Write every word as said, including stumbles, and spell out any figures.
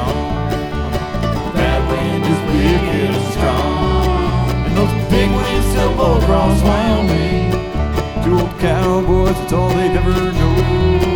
gone. That wind is wicked and strong, and those big winds still blow across Wyoming. Two old cowboys, that's all they've ever known.